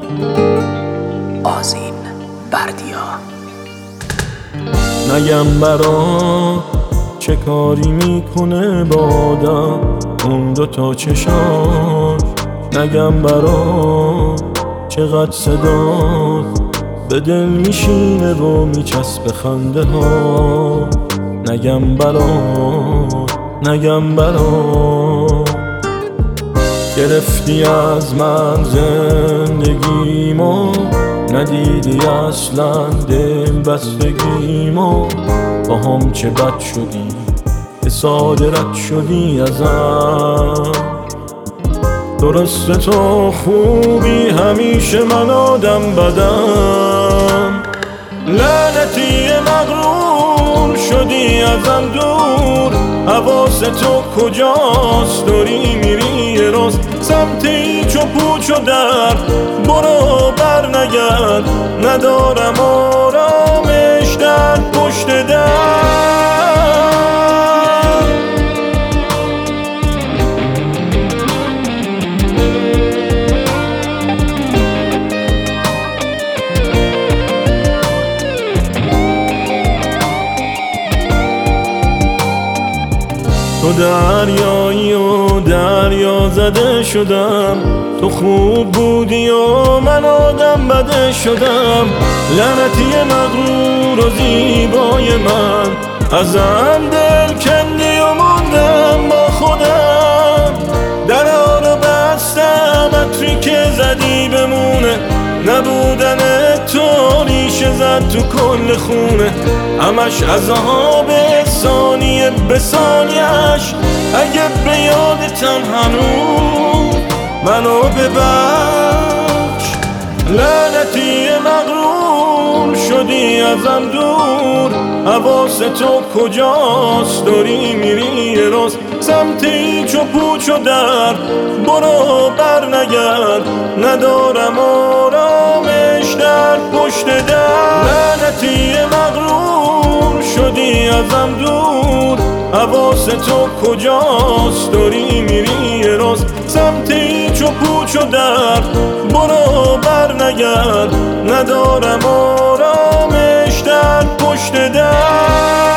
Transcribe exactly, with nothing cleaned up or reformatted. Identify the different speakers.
Speaker 1: آذین بردیا.
Speaker 2: نگم برا چه کاری میکنه با آدم اون دوتا چشات، نگم برا چقدر صدات به دل میشینه و میچسبه خنده ها، نگم برا نگم برا گرفتی از من زندگیمو، ندیدی اصلا دل بستگیمو، با هم چه بد شدی که ساده رد شدی ازم. درسته تو خوبی همیشه من آدم بدم، لعنتی مغرور شدی ازم دور، حواس تو کجاست داری میری یه روز سمت هیچ و پوچ و در، برو بر نگرد ندارم آرامش در پشت در. تو دریایی و دریا زده شدم، تو خوب بودی و من آدم بده شدم، لعنتی مغرور و زیبای من، ازم دل کندی و موندم با خودم، درها رو بستم عطری که زدی بمونه، نبودن تو ریشه زد تو کل خونه، همش عذاب ثانیه به ثانیه‌اش، اگه به یادتم هنوز منو ببخش، لعنتی مغرور شدی ازم دور، حواس تو کجاست داری میری یه روز سمت هیچ و پوچ و در، برو بر نگرد ندارم آرامش در پشت در. لعنتی مغرور شدی ازم دور، حواس تو کجاست داری میری یه روز سمت هیچ و پوچ و در، برو بر نگرد ندارم آرامش در پشت در.